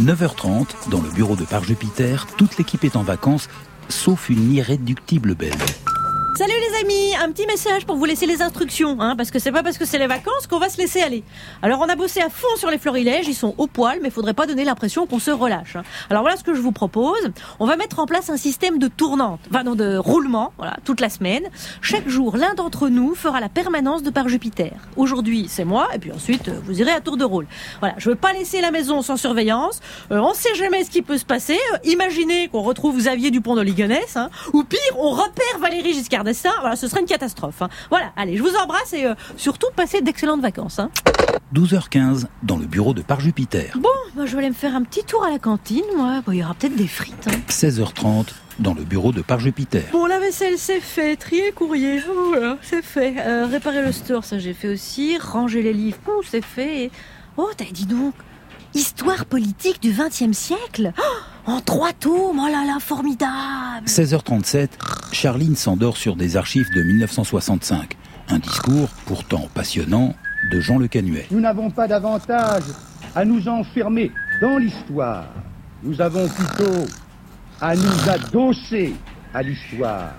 9h30, dans le bureau de Parc Jupiter, toute l'équipe est en vacances, sauf une irréductible belle. Salut les amis, un petit message pour vous laisser les instructions, parce que c'est pas parce que c'est les vacances qu'on va se laisser aller. Alors on a bossé à fond sur les florilèges, ils sont au poil, mais faudrait pas donner l'impression qu'on se relâche. Alors voilà ce que je vous propose, on va mettre en place un système de tournante, de roulement, toute la semaine. Chaque jour, l'un d'entre nous fera la permanence de Parc Jupiter. Aujourd'hui, c'est moi, et puis ensuite, vous irez à tour de rôle. Voilà, je veux pas laisser la maison sans surveillance, on sait jamais ce qui peut se passer. Imaginez qu'on retrouve Xavier Dupont de Ligonnès, ou pire, on repère Valérie Giscard d'Estaing. Voilà, ce serait une catastrophe. Voilà, allez, je vous embrasse et surtout passez d'excellentes vacances. 12h15, dans le bureau de Parc Jupiter. Bon, je vais aller me faire un petit tour à la cantine, moi. Il y aura peut-être des frites. 16h30, dans le bureau de Parc Jupiter. Bon, la vaisselle, c'est fait. Trier courrier, voilà, c'est fait. Réparer le store, ça j'ai fait aussi. Ranger les livres, c'est fait. Oh, dis donc, histoire politique du XXe siècle. En 3 tomes, oh là là, formidable. 16h37, Charline s'endort sur des archives de 1965. Un discours, pourtant passionnant, de Jean Le Canuet. Nous n'avons pas davantage à nous enfermer dans l'histoire. Nous avons plutôt à nous adosser à l'histoire.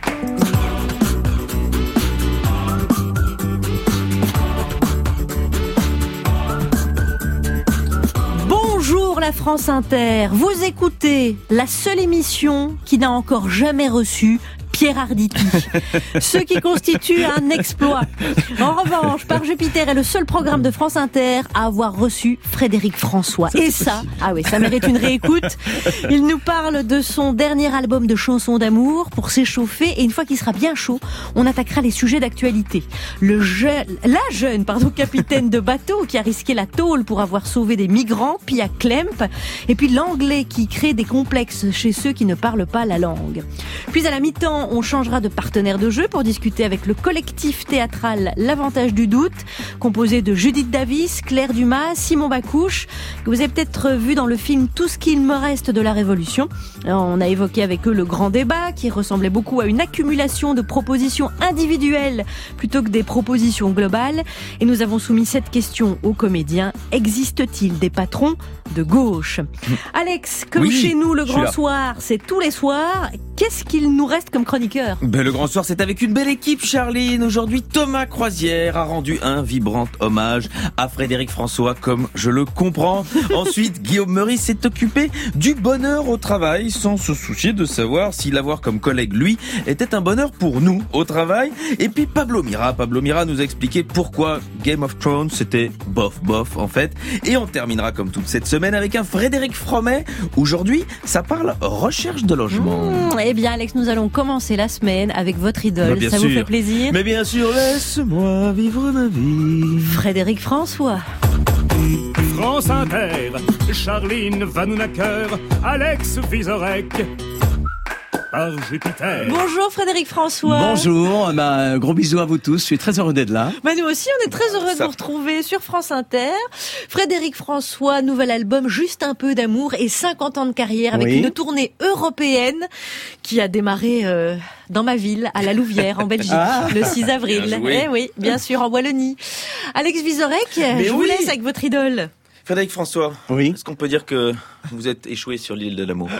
Bonjour la France Inter, vous écoutez la seule émission qui n'a encore jamais reçu Pierre Arditi, ce qui constitue un exploit. En revanche, Parc Jupiter est le seul programme de France Inter à avoir reçu Frédéric François. Et ça, ça mérite une réécoute. Il nous parle de son dernier album de chansons d'amour pour s'échauffer, et une fois qu'il sera bien chaud, on attaquera les sujets d'actualité. La jeune capitaine de bateau qui a risqué la tôle pour avoir sauvé des migrants, Pia Klemp, et puis l'anglais qui crée des complexes chez ceux qui ne parlent pas la langue. Puis à la mi-temps, on changera de partenaire de jeu pour discuter avec le collectif théâtral L'Avantage du Doute, composé de Judith Davis, Claire Dumas, Simon Bacouche, que vous avez peut-être vu dans le film Tout ce qu'il me reste de la Révolution. On a évoqué avec eux le grand débat qui ressemblait beaucoup à une accumulation de propositions individuelles plutôt que des propositions globales. Et nous avons soumis cette question aux comédiens. Existe-t-il des patrons de gauche? Alex, comme chez nous, le grand soir, c'est tous les soirs. Qu'est-ce qu'il nous reste comme chroniqueur? Le grand soir, c'est avec une belle équipe, Charline. Aujourd'hui, Thomas Croisière a rendu un vibrant hommage à Frédéric François, comme je le comprends. Ensuite, Guillaume Meurice s'est occupé du bonheur au travail, sans se soucier de savoir si l'avoir comme collègue, lui, était un bonheur pour nous au travail. Et puis Pablo Mira nous a expliqué pourquoi Game of Thrones, c'était bof, en fait. Et on terminera, comme toute cette semaine, avec un Frédéric Fromet. Aujourd'hui, ça parle recherche de logement. Eh bien, Alex, nous allons commencer la semaine avec votre idole. Ça vous fait plaisir? Mais bien sûr, laisse-moi vivre ma vie. Frédéric François. France Inter, Charline Vanhoenacker, Alex Vizorek. Par Jupiter. Bonjour Frédéric François. Bonjour, gros bisous à vous tous, je suis très heureux d'être là. Nous aussi, on est très heureux de vous retrouver sur France Inter. Frédéric François, nouvel album, Juste un peu d'amour et 50 ans de carrière avec une tournée européenne qui a démarré dans ma ville, à La Louvière, en Belgique, le 6 avril. Oui, bien sûr, en Wallonie. Alex Vizorek, je vous laisse avec votre idole. Frédéric François, est-ce qu'on peut dire que vous êtes échoué sur l'île de l'amour?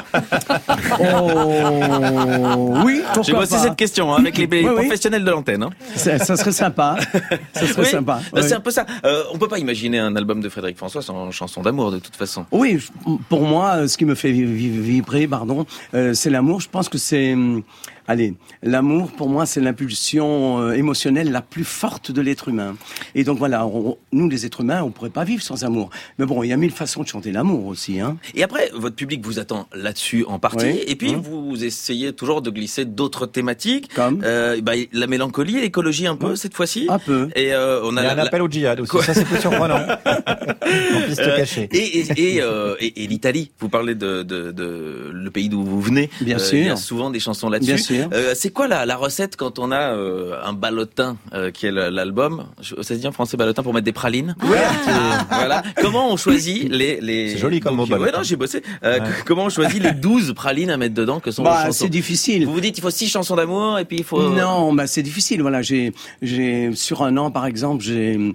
Oui, pourquoi j'ai bossé pas. cette question avec les professionnels de l'antenne. Ça serait sympa. Sympa. C'est un peu ça. On peut pas imaginer un album de Frédéric François sans chanson d'amour, de toute façon. Oui, pour moi, ce qui me fait vibrer, c'est l'amour. Je pense que c'est... l'amour, pour moi, c'est l'impulsion émotionnelle la plus forte de l'être humain. Et donc voilà, nous, les êtres humains, on pourrait pas vivre sans amour. Mais bon, il y a 1000 façons de chanter l'amour aussi. Et après, votre public vous attend là-dessus en partie. Et puis, vous essayez toujours de glisser d'autres thématiques. Comme la mélancolie et l'écologie un peu, cette fois-ci. Un peu. Et on a un appel au djihad aussi. Ça, c'est plus surprenant. En piste cachée. Et l'Italie. Vous parlez de le pays d'où vous venez. Bien sûr. Il y a souvent des chansons là-dessus. Bien sûr. C'est quoi la recette quand on a un ballotin qui est l'album? Ça se dit en français ballotin pour mettre des pralines. Voilà. Comment on choisit les... C'est joli comme mot ballotin. Ouais, non, j'ai bossé. Comment on choisit les 12 pralines à mettre dedans que sont vos chansons? C'est difficile. Vous dites il faut 6 chansons d'amour et puis il faut... Non, c'est difficile. Voilà, j'ai sur un an par exemple, j'ai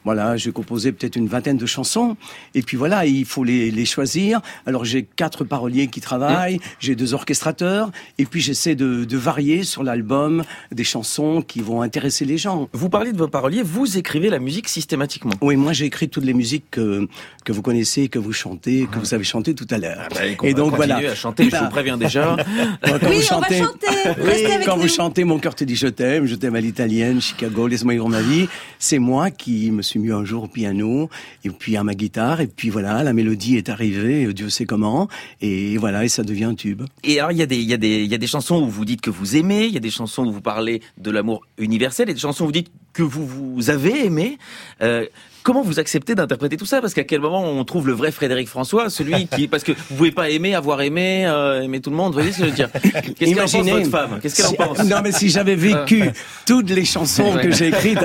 Voilà, j'ai composé peut-être une vingtaine de chansons. Et puis voilà, il faut les choisir. Alors j'ai 4 paroliers qui travaillent, j'ai 2 orchestrateurs. Et puis j'essaie de varier sur l'album des chansons qui vont intéresser les gens. Vous parlez de vos paroliers, vous écrivez la musique systématiquement. Oui, moi j'ai écrit toutes les musiques que vous connaissez, que vous chantez, que vous avez chanté tout à l'heure. Et donc voilà. À chanter, je vous préviens déjà. Quand Oui, vous chantez, on va chanter. Restez avec quand nous. vous chantez Mon cœur te dit je t'aime à l'italienne, Chicago, laisse-moi vivre ma vie, c'est moi qui me suis mis un jour au piano et puis à ma guitare et puis voilà, la mélodie est arrivée, Dieu sait comment, et voilà, et ça devient un tube. Et alors il y a des chansons où vous dites que vous aimez, il y a des chansons où vous parlez de l'amour universel, et des chansons où vous dites que vous avez aimé. Comment vous acceptez d'interpréter tout ça? Parce qu'à quel moment on trouve le vrai Frédéric François, celui qui, parce que vous pouvez pas avoir aimé tout le monde, vous voyez ce que je veux dire? Qu'est-ce qu'elle en pense, votre femme? Qu'est-ce qu'elle en pense? Non, mais si j'avais vécu toutes les chansons que j'ai écrites,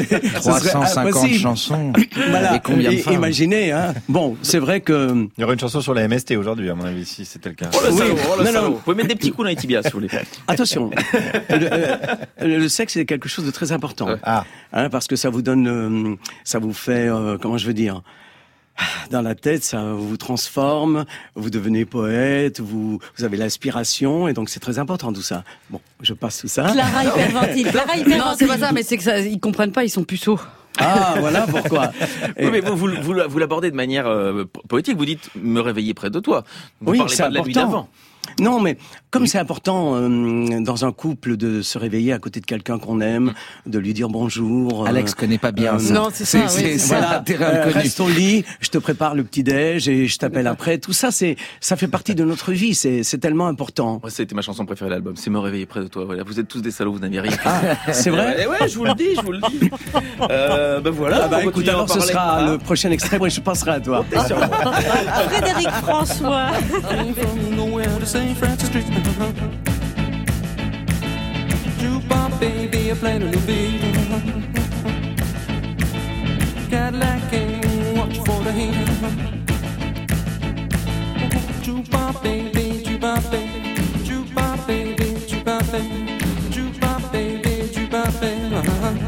350 chansons. Voilà. Et combien de femmes? Imaginez, hein. Bon, c'est vrai que... Il y aurait une chanson sur la MST aujourd'hui, à mon avis, si c'était le cas. Oh le salaud, Oui. salaud. Non. Vous pouvez mettre des petits coups dans les tibias, si vous voulez. Attention, le sexe c'est quelque chose de très important, Ah. hein, parce que ça vous donne, ça vous fait, comment je veux dire, dans la tête, ça vous transforme, vous devenez poète, vous avez l'inspiration, et donc c'est très important tout ça. Bon, je passe tout ça. Clara hyperventile. Non, c'est pas ça, mais c'est que ça, ils comprennent pas, ils sont puceaux. Ah, voilà pourquoi. Oui, mais vous l'abordez de manière poétique. Vous dites me réveiller près de toi. Vous Oui, parlez c'est pas de la nuit d'avant. Non, mais comme c'est important dans un couple de se réveiller à côté de quelqu'un qu'on aime, de lui dire bonjour. Alex connaît pas bien ça. Non, c'est ça, oui, C'est c'est un terrain inconnu. Reste au lit, je te prépare le petit-déj et je t'appelle après. Tout ça, ça fait partie de notre vie. C'est tellement important. Moi, c'était ma chanson préférée de l'album. C'est me réveiller près de toi. Voilà, vous êtes tous des salauds, vous n'avez rien. C'est vrai? Ouais, je vous le dis. Ben voilà. Ah bah on écoute, continue à en alors ce parler. sera le prochain extrait, moi je penserai à toi. Frédéric François. From nowhere to St. Francis Street. Jukebox baby, I played a new beat. Cadillac came, watch for the heat. Jukebox baby, jukebox baby, jukebox baby, jukebox baby, jukebox baby, jukebox baby.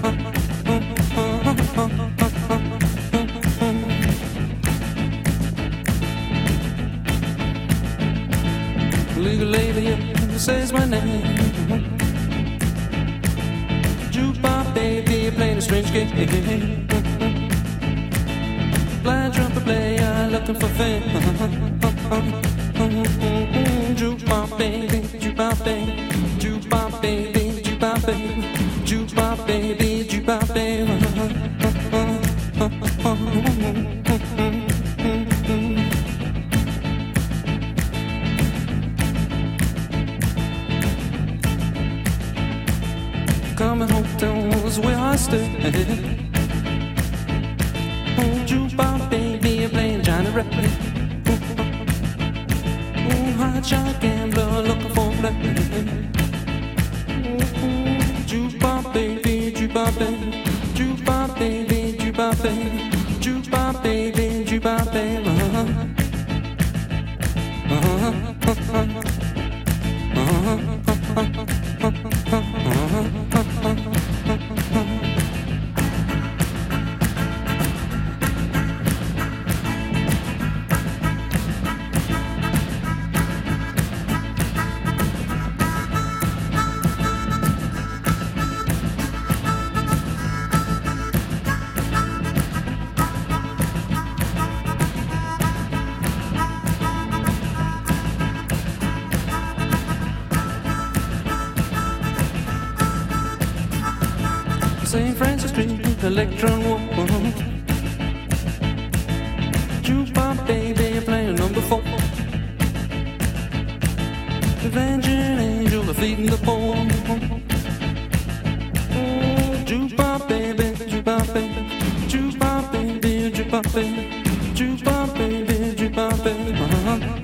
Legal lady says my name. Jukebox baby playing a strange game. Blind trumpet player looking for fame. Jukebox baby, jukebox baby, jukebox baby, jukebox baby, jukebox baby, jukebox baby. Coming home was where I stood. Oh, jukebox baby, playing Johnny Rabbit. Oh, hot shot gambler looking for blood. Jukebox baby, jukebox baby, jukebox baby, jukebox baby, jukebox baby, jukebox baby. St. Francis Street, Electron Walk. Jukebox baby, playing number 4. Avenging angel, feeding the poor. Jukebox baby, jukebox baby, jukebox baby, jukebox baby, jukebox baby, jukebox baby.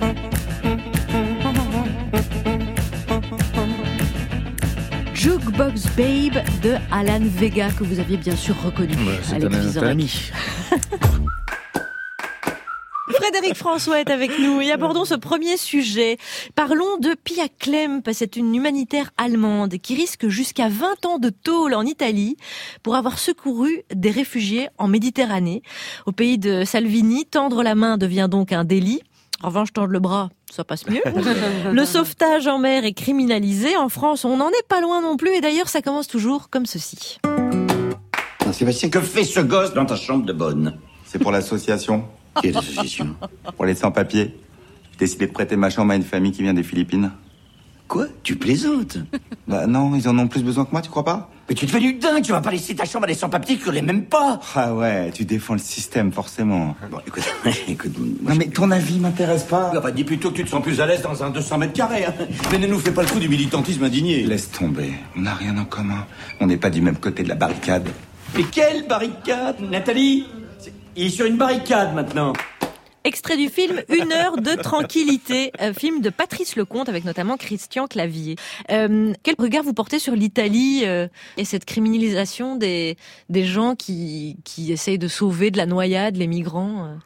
Jukebox Babe de Alan Vega, que vous aviez bien sûr reconnu. C'est Alex un Vizorek. ami. Frédéric François est avec nous et abordons ce premier sujet. Parlons de Pia Klemp, c'est une humanitaire allemande qui risque jusqu'à 20 ans de tôle en Italie pour avoir secouru des réfugiés en Méditerranée. Au pays de Salvini, tendre la main devient donc un délit. En revanche, tendre le bras, ça passe mieux. Le sauvetage en mer est criminalisé. En France, on n'en est pas loin non plus. Et d'ailleurs, ça commence toujours comme ceci. Sébastien, que fait ce gosse dans ta chambre de bonne? C'est pour l'association. Quelle association? Pour les sans-papiers. J'ai décidé de prêter ma chambre à une famille qui vient des Philippines. Quoi? Tu plaisantes? Bah non, ils en ont plus besoin que moi, tu crois pas? Mais tu te fais du dingue, tu vas pas laisser ta chambre à des sans-papiers qui connaissent même pas. Ah ouais, tu défends le système, forcément. Bon, écoute... Non mais ton avis m'intéresse pas. Enfin, dis plutôt que tu te sens plus à l'aise dans un 200 mètres carrés. Hein. Mais ne nous fais pas le coup du militantisme indigné. Laisse tomber, on n'a rien en commun. On n'est pas du même côté de la barricade. Mais quelle barricade, Nathalie? Il est sur une barricade maintenant. Extrait du film Une heure de tranquillité, film de Patrice Lecomte avec notamment Christian Clavier. Quel regard vous portez sur l'Italie et cette criminalisation des gens qui essayent de sauver de la noyade les migrants?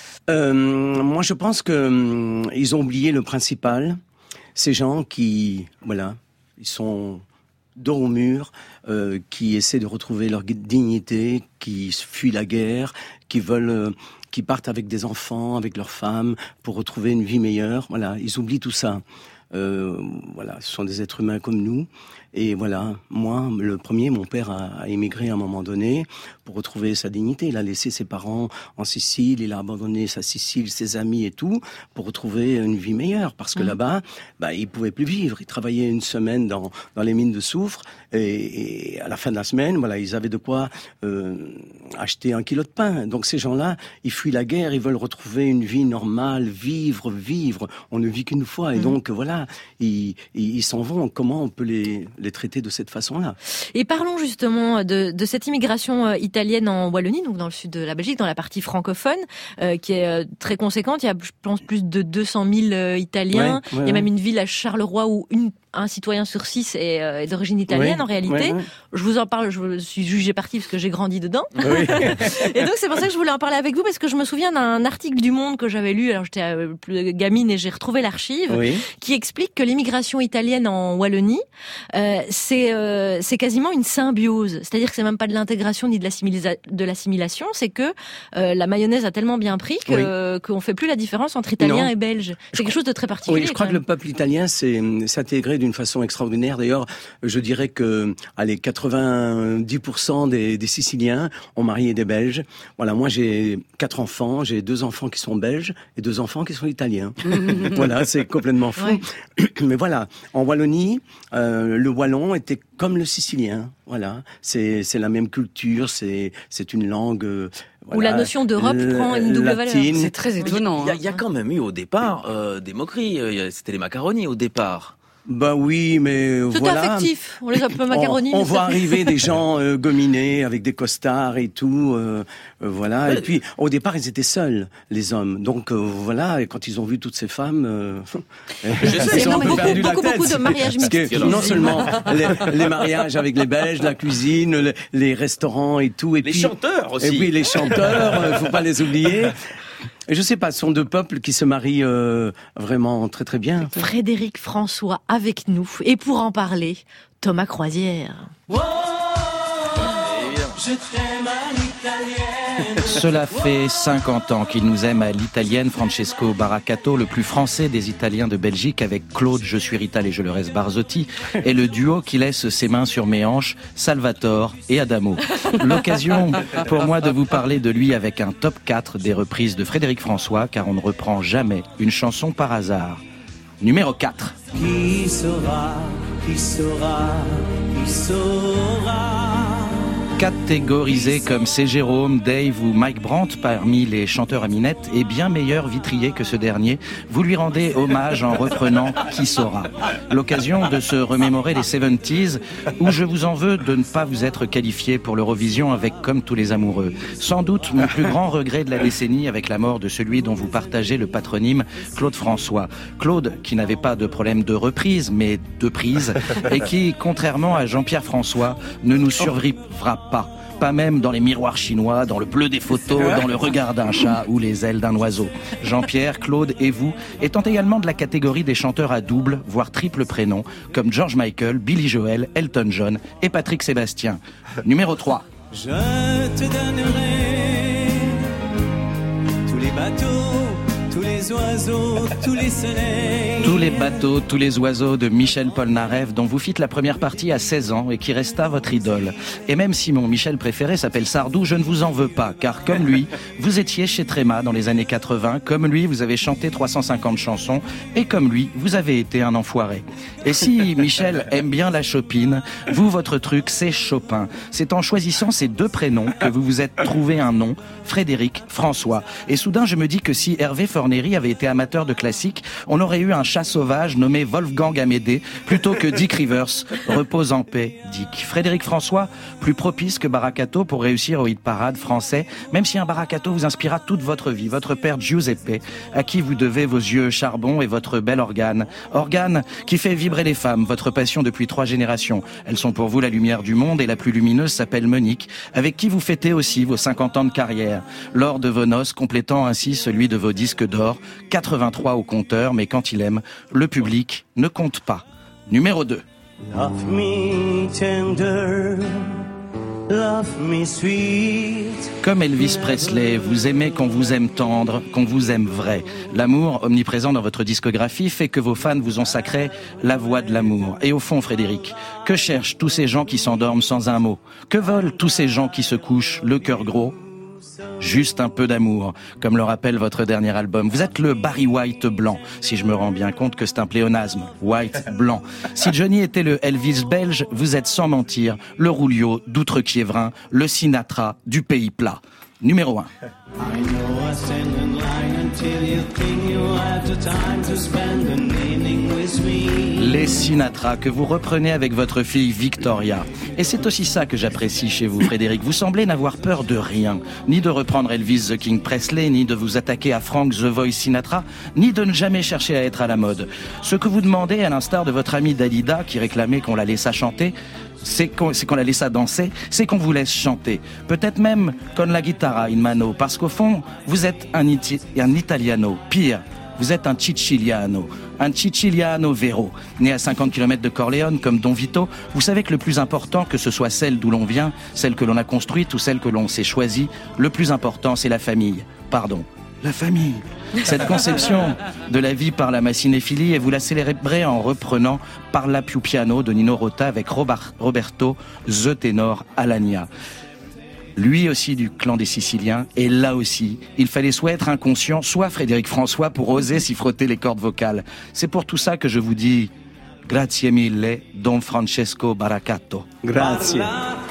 Moi, je pense que ils ont oublié le principal. Ces gens qui, voilà, ils sont dos au mur, qui essaient de retrouver leur dignité, qui fuient la guerre, qui veulent, qui partent avec des enfants, avec leurs femmes, pour retrouver une vie meilleure. Voilà, ils oublient tout ça. Voilà, ce sont des êtres humains comme nous. Et voilà, moi, le premier, mon père a émigré à un moment donné pour retrouver sa dignité. Il a laissé ses parents en Sicile, il a abandonné sa Sicile, ses amis et tout, pour retrouver une vie meilleure. Parce que là-bas, bah, il pouvait plus vivre. Il travaillait une semaine dans les mines de soufre. Et à la fin de la semaine, voilà, ils avaient de quoi acheter 1 kilo de pain. Donc ces gens-là, ils fuient la guerre, ils veulent retrouver une vie normale, vivre. On ne vit qu'une fois. Et donc, voilà, ils s'en vont. Comment on peut les traiter de cette façon-là? Et parlons justement de cette immigration italienne en Wallonie, donc dans le sud de la Belgique, dans la partie francophone, qui est très conséquente. Il y a, je pense, plus de 200 000 Italiens. Il y a même une ville à Charleroi où un citoyen sur 6 est d'origine italienne en réalité. Je vous en parle, je suis jugée partie parce que j'ai grandi dedans. Et donc c'est pour ça que je voulais en parler avec vous, parce que je me souviens d'un article du Monde que j'avais lu, alors j'étais plus gamine et j'ai retrouvé l'archive, qui explique que l'immigration italienne en Wallonie, c'est quasiment une symbiose. C'est-à-dire que c'est même pas de l'intégration ni de l'assimilation, c'est que la mayonnaise a tellement bien pris qu'on fait plus la différence entre Italiens et Belges. C'est quelque chose de très particulier. Oui, je crois que le peuple italien s'est intégré d'une façon extraordinaire. D'ailleurs, je dirais que 90% des Siciliens ont marié des Belges. Voilà, moi j'ai 4 enfants, j'ai 2 enfants qui sont belges et 2 enfants qui sont italiens. Voilà, c'est complètement fou. Mais voilà, en Wallonie, le wallon était comme le sicilien. Voilà, c'est la même culture, c'est une langue. Voilà, où la notion d'Europe prend une double valeur. C'est très étonnant. Il y a quand même eu au départ des moqueries. C'était les macaronis au départ. Bah oui, mais c'est voilà. affectif. On les appelle macaronis. On voit arriver des gens gominés avec des costards et tout, voilà. Et puis au départ, ils étaient seuls, les hommes. Donc voilà. Et quand ils ont vu toutes ces femmes, ils ont beaucoup de mariages mixtes. Non seulement les mariages avec les Belges, la cuisine, les restaurants et tout, et les puis chanteurs aussi. Et puis les chanteurs, faut pas les oublier. Et je sais pas, ce sont 2 peuples qui se marient vraiment très très bien. Frédéric François avec nous. Et pour en parler, Thomas Croisière. Oh, je t'aime à l'italienne. Cela fait 50 ans qu'il nous aime à l'italienne. Francesco Baracato, le plus français des Italiens de Belgique, avec Claude Je suis Rital et je le reste Barzotti, et le duo qui laisse ses mains sur mes hanches, Salvatore et Adamo. L'occasion pour moi de vous parler de lui avec un top 4 des reprises de Frédéric François, car on ne reprend jamais une chanson par hasard. Numéro 4. Qui saura, qui saura, qui saura. Catégorisé comme c'est Jérôme, Dave ou Mike Brandt parmi les chanteurs à minette et bien meilleur vitrier que ce dernier, vous lui rendez hommage en reprenant Qui saura. L'occasion de se remémorer les 70s où je vous en veux de ne pas vous être qualifié pour l'Eurovision avec Comme tous les amoureux. Sans doute mon plus grand regret de la décennie avec la mort de celui dont vous partagez le patronyme, Claude François. Claude qui n'avait pas de problème de reprise mais de prise et qui, contrairement à Jean-Pierre François, ne nous survivra pas. Pas même dans les miroirs chinois, dans le bleu des photos, dans le regard d'un chat ou les ailes d'un oiseau. Jean-Pierre, Claude et vous, étant également de la catégorie des chanteurs à double, voire triple prénom, comme George Michael, Billy Joel, Elton John et Patrick Sébastien. Numéro 3. Je te donnerai tous les bateaux, tous les oiseaux, tous les soleils. Tous les bateaux, tous les oiseaux de Michel Polnareff, dont vous fîtes la première partie à 16 ans et qui resta votre idole. Et même si mon Michel préféré s'appelle Sardou, je ne vous en veux pas, car comme lui, vous étiez chez Tréma dans les années 80, comme lui, vous avez chanté 350 chansons, et comme lui, vous avez été un enfoiré. Et si Michel aime bien la chopine, vous, votre truc, c'est Chopin. C'est en choisissant ces deux prénoms que vous vous êtes trouvé un nom, Frédéric François. Et soudain, je me dis que si Hervé Fornery avait été amateur de classique, on aurait eu un chat sauvage nommé Wolfgang Amédée plutôt que Dick Rivers. Repose en paix, Dick. Frédéric François, plus propice que Baracato pour réussir au hit parade français, même si un Baracato vous inspira toute votre vie. Votre père Giuseppe, à qui vous devez vos yeux charbon et votre bel organe. Organe qui fait vibrer les femmes, votre passion depuis 3 générations. Elles sont pour vous la lumière du monde et la plus lumineuse s'appelle Monique, avec qui vous fêtez aussi vos 50 ans de carrière. L'or de vos noces, complétant ainsi celui de vos disques d'or. 83 au compteur, mais quand il aime, le public ne compte pas. Numéro 2. Love me tender, love me sweet. Comme Elvis Presley, vous aimez qu'on vous aime tendre, qu'on vous aime vrai. L'amour, omniprésent dans votre discographie, fait que vos fans vous ont sacré la voix de l'amour. Et au fond, Frédéric, que cherchent tous ces gens qui s'endorment sans un mot? Que veulent tous ces gens qui se couchent, le cœur gros? Juste un peu d'amour, comme le rappelle votre dernier album. Vous êtes le Barry White blanc, si je me rends bien compte que c'est un pléonasme. White, blanc. Si Johnny était le Elvis belge, vous êtes sans mentir le Rulio d'Outre-Quiévrin, le Sinatra du pays plat. Numéro 1. Les Sinatra que vous reprenez avec votre fille Victoria. Et c'est aussi ça que j'apprécie chez vous, Frédéric. Vous semblez n'avoir peur de rien. Ni de reprendre Elvis the King Presley, ni de vous attaquer à Frank the Voice Sinatra, ni de ne jamais chercher à être à la mode. Ce que vous demandez, à l'instar de votre ami Dalida, qui réclamait qu'on la laissât chanter, c'est qu'on la laisse danser, c'est qu'on vous laisse chanter. Peut-être même con la guitarra in mano, parce qu'au fond, vous êtes un italiano. Pire, vous êtes un Siciliano vero. Né à 50 km de Corleone comme Don Vito, vous savez que le plus important, que ce soit celle d'où l'on vient, celle que l'on a construite ou celle que l'on s'est choisie, le plus important, c'est la famille. Pardon, la famille. Cette conception de la vie par la maccinéphilie, et vous la célébrez en reprenant Parla più piano de Nino Rota avec Roberto The Tenor Alagna. Lui aussi du clan des Siciliens, et là aussi, il fallait soit être inconscient, soit Frédéric François pour oser s'y frotter les cordes vocales. C'est pour tout ça que je vous dis grazie mille, Don Francesco Baracato. Grazie.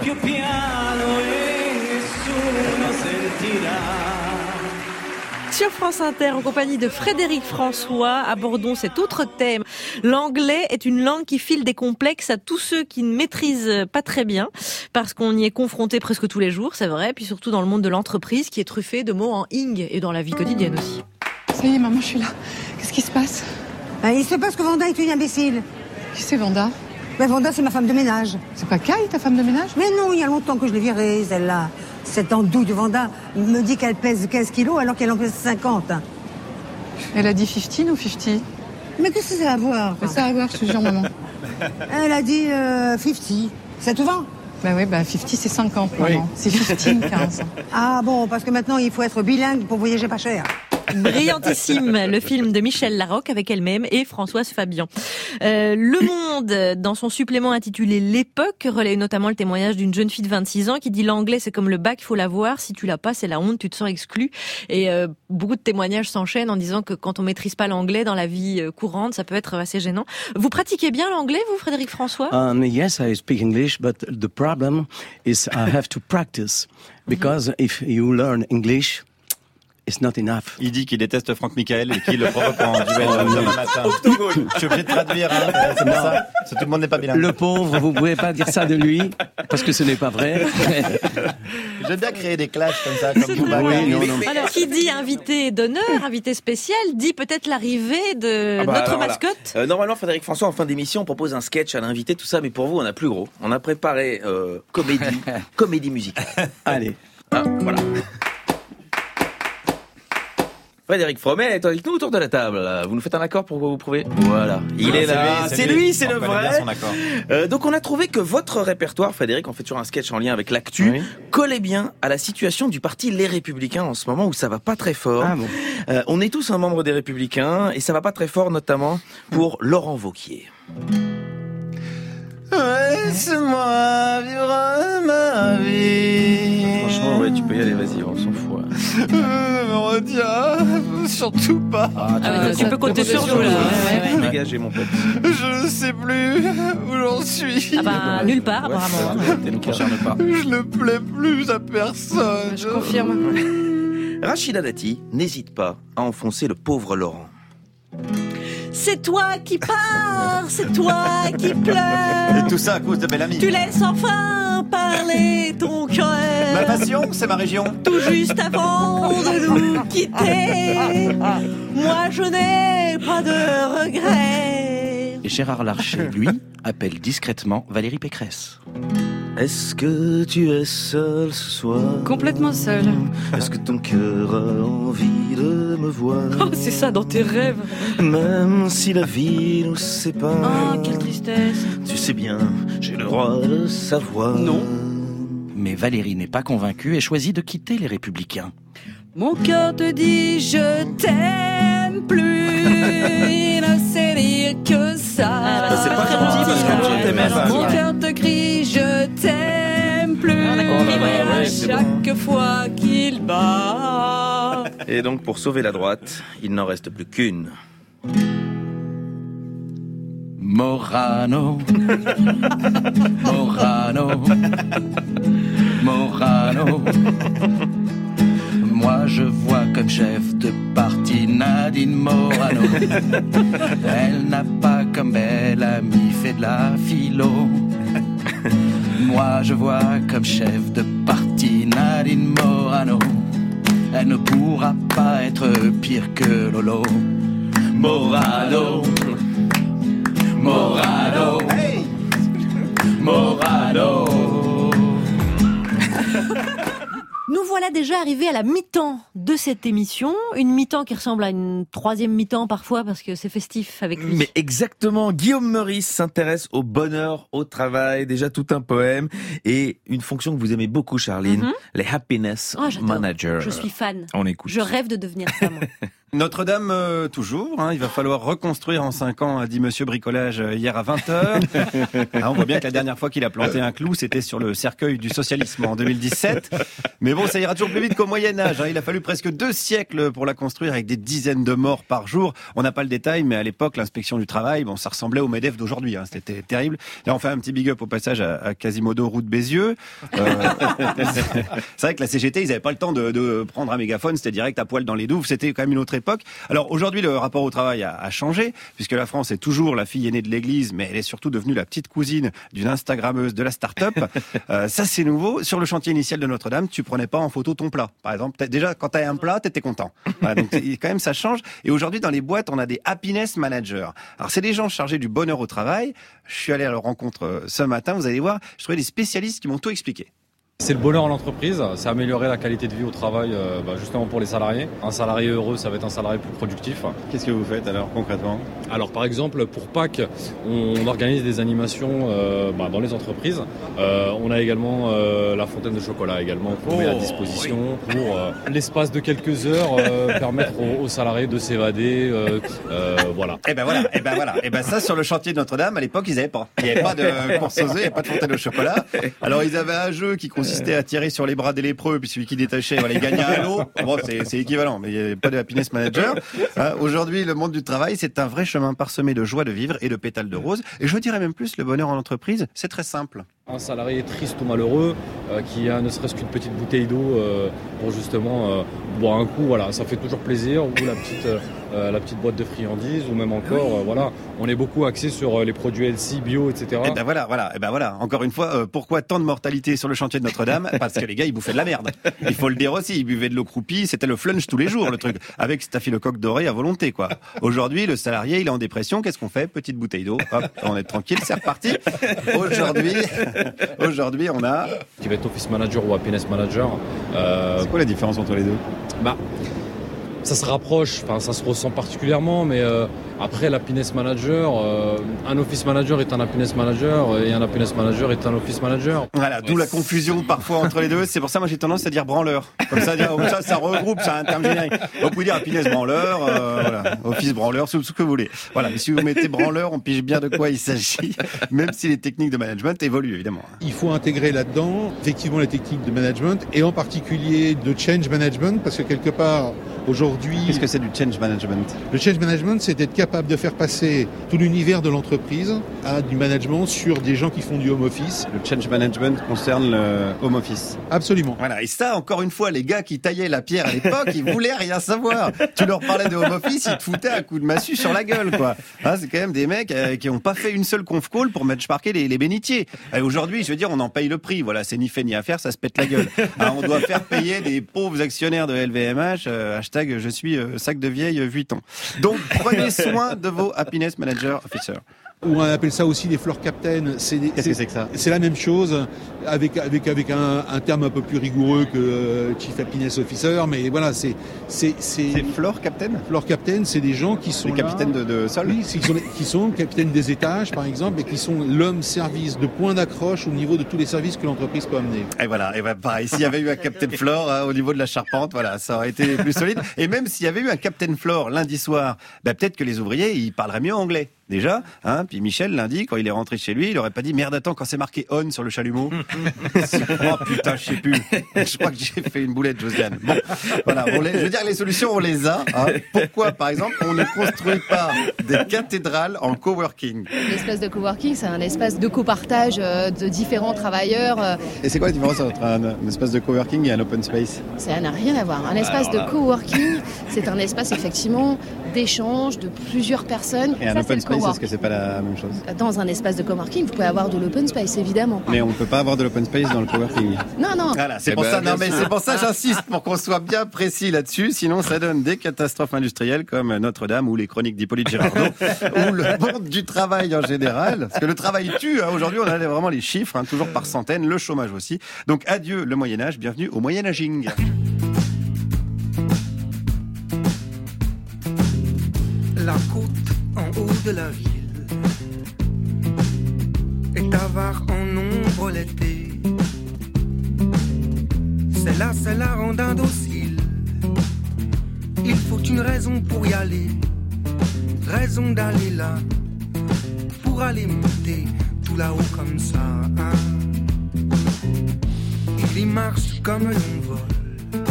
Sur France Inter, en compagnie de Frédéric François, abordons cet autre thème. L'anglais est une langue qui file des complexes à tous ceux qui ne maîtrisent pas très bien, parce qu'on y est confronté presque tous les jours, c'est vrai, puis surtout dans le monde de l'entreprise qui est truffé de mots en ing et dans la vie quotidienne aussi. Ça y est, maman, je suis là. Qu'est-ce qui se passe? Il se passe que Vanda est une imbécile. Qui c'est Vanda? Vanda, c'est ma femme de ménage. C'est pas Kai, ta femme de ménage? Mais non, il y a longtemps que je l'ai virée, celle-là. Cette andouille de Vanda me dit qu'elle pèse 15 kilos alors qu'elle en pèse 50. Elle a dit 15 ou 50? Mais qu'est-ce que ça a à voir? Ça a à voir, je te jure, maman. Elle a dit 50. Ça te va? Bah oui, 50 c'est 50, maman. Oui. C'est 15. Ah bon, parce que maintenant il faut être bilingue pour voyager pas cher. Brillantissime, le film de Michel Larocque avec elle-même et Françoise Fabian. Le Monde, dans son supplément intitulé L'époque, relaie notamment le témoignage d'une jeune fille de 26 ans qui dit l'anglais c'est comme le bac, il faut l'avoir, si tu l'as pas c'est la honte, tu te sens exclu. Et beaucoup de témoignages s'enchaînent en disant que quand on maîtrise pas l'anglais dans la vie courante, ça peut être assez gênant. Vous pratiquez bien l'anglais, vous, Frédéric François? Yes, I speak English, but the problem is I have to practice. Because if you learn English, it's not enough. Il dit qu'il déteste Franck Michael et qu'il le provoque en duel demain matin. Je suis obligé de traduire, hein, c'est pour ça. Tout le monde n'est pas bilingue. Le pauvre, vous pouvez pas dire ça de lui, parce que ce n'est pas vrai. J'aime bien créer des clashs comme ça, comme Bouba. Oui, non. Alors, qui dit invité d'honneur, invité spécial, dit peut-être l'arrivée de notre mascotte. Normalement, Frédéric François, en fin d'émission, on propose un sketch à l'invité, tout ça, mais pour vous, on a plus gros. On a préparé comédie musicale. Allez. Voilà. Frédéric Fromet est avec nous autour de la table. Vous nous faites un accord pour vous prouver. Voilà, il est là. C'est lui, c'est le vrai. Donc on a trouvé que votre répertoire, Frédéric, on fait toujours un sketch en lien avec l'actu, collait bien à la situation du parti Les Républicains en ce moment où ça va pas très fort. Ah bon. On est tous un membre des Républicains et ça va pas très fort, notamment pour Laurent Wauquiez. Laisse-moi vivre ma vie. Franchement, ouais, tu peux y aller, vas-y, on s'en fout. Me retiens, surtout pas. Tu peux compter sur nous, là. Ouais. Dégagez, mon pote. Je ne sais plus où j'en suis. Ah bah, nulle part, apparemment. Ça nous concerne pas. Je ne plais plus à personne. Je confirme. Rachida Dati n'hésite pas à enfoncer le pauvre Laurent. C'est toi qui pars, c'est toi qui pleures. Et tout ça à cause de Bellamy. Tu laisses enfin parler ton cœur. Ma passion, c'est ma région. Tout juste avant de nous quitter, moi je n'ai pas de regrets. Et Gérard Larcher, lui, appelle discrètement Valérie Pécresse. Est-ce que tu es seul ce soir? Complètement seul. Est-ce que ton cœur a envie de me voir? Oh, c'est ça dans tes rêves. Même si la vie nous sépare. Ah, quelle tristesse. Tu sais bien, j'ai le droit de savoir. Non. Mais Valérie n'est pas convaincue et choisit de quitter les Républicains. Mon cœur te dit je t'aime plus. Il ne sait dire que ça. C'est pas gentil parce que je t'aimais pas. Mon cœur te crie je t'aime plus. À chaque fois qu'il bat. Et donc pour sauver la droite, il n'en reste plus qu'une. Morano, Morano, Morano. Moi je vois comme chef de parti Nadine Morano. Elle n'a pas comme belle amie fait de la philo. Moi je vois comme chef de parti Nadine Morano. Elle ne pourra pas être pire que Lolo. Morano, Morano, hey Morano. Nous voilà déjà arrivés à la mi-temps de cette émission. Une mi-temps qui ressemble à une troisième mi-temps parfois parce que c'est festif avec lui. Mais exactement, Guillaume Meurice s'intéresse au bonheur au travail, déjà tout un poème et une fonction que vous aimez beaucoup, Charline, les happiness managers. Je suis fan. On écoute. Je rêve de devenir ça, moi. Notre-Dame, toujours, hein, il va falloir reconstruire en 5 ans, a dit Monsieur Bricolage hier à 20h. On voit bien que la dernière fois qu'il a planté un clou, c'était sur le cercueil du socialisme en 2017. Mais bon, ça ira toujours plus vite qu'au Moyen-Âge. Il a fallu presque 2 siècles pour la construire avec des dizaines de morts par jour. On n'a pas le détail, mais à l'époque, l'inspection du travail, bon, ça ressemblait au MEDEF d'aujourd'hui. Hein, c'était terrible. Là, on fait un petit big up au passage à Quasimodo, route Bézieux. C'est vrai que la CGT, ils n'avaient pas le temps de prendre un mégaphone, c'était direct à poil dans les douves. C'était quand même une autre époque. Alors aujourd'hui, le rapport au travail a changé, puisque la France est toujours la fille aînée de l'Église, mais elle est surtout devenue la petite cousine d'une Instagrammeuse de la start-up. Ça, c'est nouveau. Sur le chantier initial de Notre-Dame, tu prenais pas en photo ton plat. Par exemple, déjà, quand t'avais un plat, t'étais content. Voilà, donc quand même, ça change. Et aujourd'hui, dans les boîtes, on a des happiness managers. Alors, c'est des gens chargés du bonheur au travail. Je suis allé à leur rencontre ce matin. Vous allez voir, je trouvais des spécialistes qui m'ont tout expliqué. C'est le bonheur en entreprise, c'est améliorer la qualité de vie au travail justement pour les salariés. Un salarié heureux, ça va être un salarié plus productif. Qu'est-ce que vous faites alors concrètement ? Alors par exemple pour Pâques, on organise des animations dans les entreprises. On a également la fontaine de chocolat également qu'on met à disposition pour l'espace de quelques heures permettre aux salariés de s'évader. Voilà. Et ben voilà. Et ben ça sur le chantier de Notre-Dame à l'époque ils n'avaient pas. Il n'y avait pas de course aux œufs, il n'y avait pas de fontaine de chocolat. Alors ils avaient un jeu qui consistait à tirer sur les bras des lépreux, puis celui qui détachait, il gagnait un lot. Bon, c'est équivalent, mais il n'y avait pas de happiness manager. Aujourd'hui, le monde du travail, c'est un vrai chemin parsemé de joie de vivre et de pétales de rose. Et je dirais même plus, le bonheur en entreprise, c'est très simple. Un salarié triste ou malheureux, qui a ne serait-ce qu'une petite bouteille d'eau pour justement boire un coup, voilà, ça fait toujours plaisir, ou la petite boîte de friandises, ou même encore, voilà, on est beaucoup axé sur les produits healthy, bio, etc. Et ben voilà, encore une fois, pourquoi tant de mortalité sur le chantier de Notre-Dame? Parce que les gars, ils bouffaient de la merde. Il faut le dire aussi, ils buvaient de l'eau croupie, c'était le flunch tous les jours, le truc, avec staphylocoque doré à volonté, quoi. Aujourd'hui, le salarié, il est en dépression, qu'est-ce qu'on fait? Petite bouteille d'eau, hop, on est tranquille, c'est reparti. Aujourd'hui, on a... Qui va être office manager ou happiness manager. C'est quoi la différence entre les deux? Ça se rapproche, enfin ça se ressent particulièrement, mais après l'happiness manager, un office manager est un happiness manager et un happiness manager est un office manager. Voilà, d'où la confusion parfois entre les deux. C'est pour ça moi j'ai tendance à dire branleur. Comme ça, ça regroupe, c'est un terme générique. Vous pouvez dire happiness branleur, voilà, office branleur, ce que vous voulez. Voilà, mais si vous mettez branleur, on pige bien de quoi il s'agit, même si les techniques de management évoluent évidemment. Il faut intégrer là-dedans effectivement les techniques de management et en particulier de change management, parce que quelque part aujourd'hui... Qu'est-ce que c'est du change management? Le change management, c'est d'être capable de faire passer tout l'univers de l'entreprise à du management sur des gens qui font du home office. Le change management concerne le home office. Absolument. Voilà, et ça, encore une fois, les gars qui taillaient la pierre à l'époque, ils voulaient rien savoir. Tu leur parlais de home office, ils te foutaient un coup de massue sur la gueule, quoi. Hein, c'est quand même des mecs qui n'ont pas fait une seule conf call pour benchmarker les bénitiers. Et aujourd'hui, je veux dire, on en paye le prix. Voilà, c'est ni fait ni à faire, ça se pète la gueule. Hein, on doit faire payer des pauvres actionnaires de LVMH, hashtag je suis sac de vieille 8 ans. Donc, prenez soin de vos happiness manager officers. Ou on appelle ça aussi les floor captains. Qu'est-ce que c'est que ça? C'est la même chose, avec un terme un peu plus rigoureux que Chief Happiness Officer, mais voilà, c'est floor captain. Floor captain, c'est des gens qui sont les capitaines de sol. Oui, qui sont capitaines des étages, par exemple, et qui sont l'homme service de point d'accroche au niveau de tous les services que l'entreprise peut amener. Et voilà, pareil. S'il y avait eu un captain floor au niveau de la charpente, voilà, ça aurait été plus solide. Et même s'il y avait eu un captain floor lundi soir, peut-être que les ouvriers ils parleraient mieux anglais. Déjà, hein, puis Michel, lundi, quand il est rentré chez lui, il aurait pas dit, merde, attends, quand c'est marqué on sur le chalumeau. Oh putain, je sais plus. Je crois que j'ai fait une boulette, Josiane. Bon, voilà, je veux dire, les solutions, on les a. Hein. Pourquoi, par exemple, on ne construit pas des cathédrales en coworking? L'espace de coworking, c'est un espace de copartage de différents travailleurs. Et c'est quoi la différence entre un espace de coworking et un open space? Ça n'a rien à voir. Un espace de coworking, c'est un espace, effectivement, d'échange de plusieurs personnes. Et un open space, est-ce que c'est pas la même chose? Dans un espace de coworking, vous pouvez avoir de l'open space, évidemment. Mais on peut pas avoir de l'open space dans le coworking. Non. Voilà, c'est pour ça. Non, mais c'est pour ça j'insiste pour qu'on soit bien précis là-dessus. Sinon, ça donne des catastrophes industrielles comme Notre-Dame ou les chroniques d'Hippolyte Girardot ou le monde du travail en général. Parce que le travail tue. Hein. Aujourd'hui, on a vraiment les chiffres, hein, toujours par centaines. Le chômage aussi. Donc, adieu le Moyen Âge. Bienvenue au Moyen Aging. La côte en haut de la ville est avare en ombre l'été. C'est la rend indocile. Il faut une raison pour y aller, raison d'aller là, pour aller monter tout là-haut comme ça. Hein. Il y marche comme l'on vole,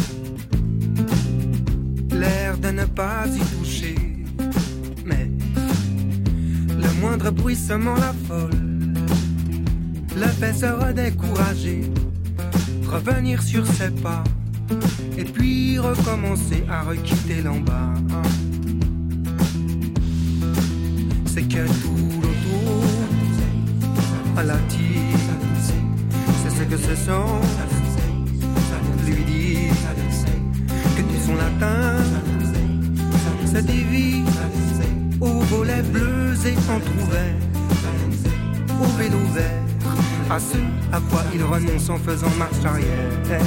l'air de ne pas y toucher. Mais le moindre bruissement l'affole, le fait se redécourager, revenir sur ses pas, et puis recommencer à requitter l'en bas. C'est que tout l'auto à la tire, c'est ce que ce son lui dit, que tout son latin se divise aux volets bleus et entrouverts, au vélo vert, à ce à quoi il renonce en faisant marche arrière.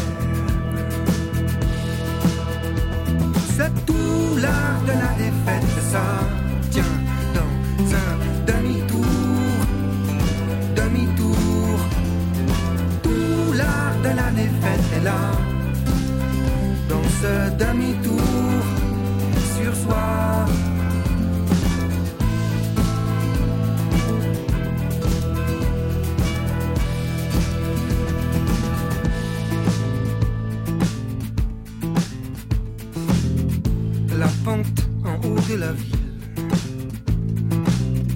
C'est tout l'art de la défaite, ça tient dans un demi-tour, demi-tour. Tout l'art de la défaite est là, dans ce demi-tour sur soi. La pente en haut de la ville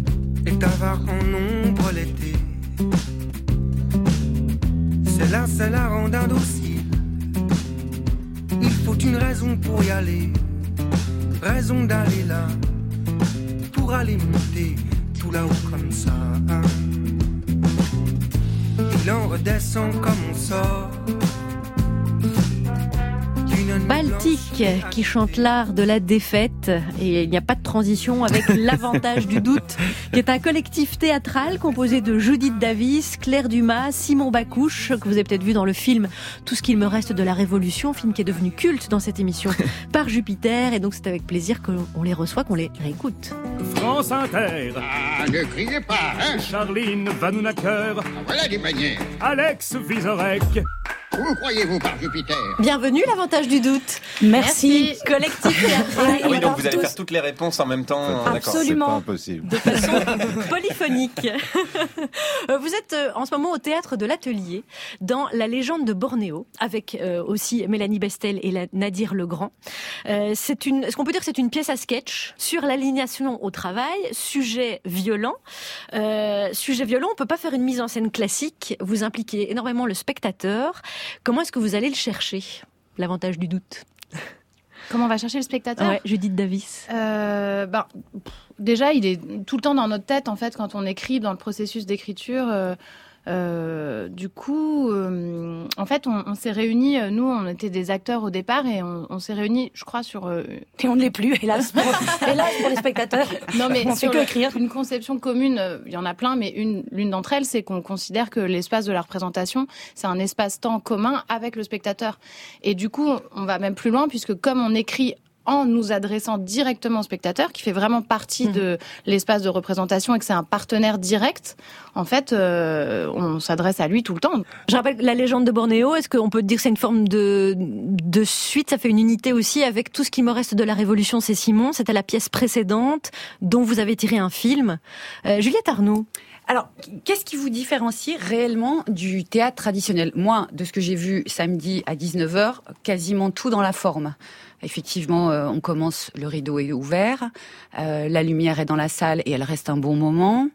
est avare en ombre l'été. C'est la rende indocile. Il faut une raison pour y aller, raison d'aller là, pour aller monter tout là-haut comme ça. Il en redescend comme on sort. Baltique qui chante l'art de la défaite, et il n'y a pas de transition avec l'Avantage du doute, qui est un collectif théâtral composé de Judith Davis, Claire Dumas, Simon Bacouche, que vous avez peut-être vu dans le film Tout ce qu'il me reste de la Révolution, film qui est devenu culte dans cette émission par Jupiter, et donc c'est avec plaisir qu'on les reçoit, qu'on les réécoute. France Inter. Ah, ne criez pas, hein. Charline Vanhoenacker. Voilà des paniers. Alex Vizorek. Où croyez-vous par Jupiter? Bienvenue, l'Avantage du doute. Merci. Collectif théâtral. Ah oui, donc vous allez faire toutes les réponses en même temps. Absolument. C'est pas impossible. De façon polyphonique. Vous êtes en ce moment au théâtre de l'Atelier, dans La Légende de Bornéo, avec aussi Mélanie Bestel et Nadir Legrand. Est-ce qu'on peut dire que c'est une pièce à sketch sur l'aliénation au travail, sujet violent. On peut pas faire une mise en scène classique. Vous impliquez énormément le spectateur. Comment est-ce que vous allez le chercher, l'Avantage du doute? Comment on va chercher le spectateur? Ouais, Judith Davis. Déjà, il est tout le temps dans notre tête, en fait, quand on écrit, dans le processus d'écriture. Du coup, en fait, on s'est réunis. Nous, on était des acteurs au départ et on s'est réunis, je crois, sur. Et on ne l'est plus, hélas pour les spectateurs. Non, mais on sur fait que écrire. Une conception commune, il y en a plein, mais l'une d'entre elles, c'est qu'on considère que l'espace de la représentation, c'est un espace-temps commun avec le spectateur. Et du coup, on va même plus loin, puisque comme on écrit en nous adressant directement au spectateur, qui fait vraiment partie de l'espace de représentation et que c'est un partenaire direct, en fait, on s'adresse à lui tout le temps. Je rappelle La Légende de Bornéo, est-ce qu'on peut dire que c'est une forme de suite? Ça fait une unité aussi avec Tout ce qui me reste de la Révolution, c'est Simon. C'était la pièce précédente dont vous avez tiré un film. Juliette Arnaud. Alors, qu'est-ce qui vous différencie réellement du théâtre traditionnel? Moi, de ce que j'ai vu samedi à 19h, quasiment tout dans la forme. Effectivement, on commence, le rideau est ouvert, la lumière est dans la salle et elle reste un bon moment.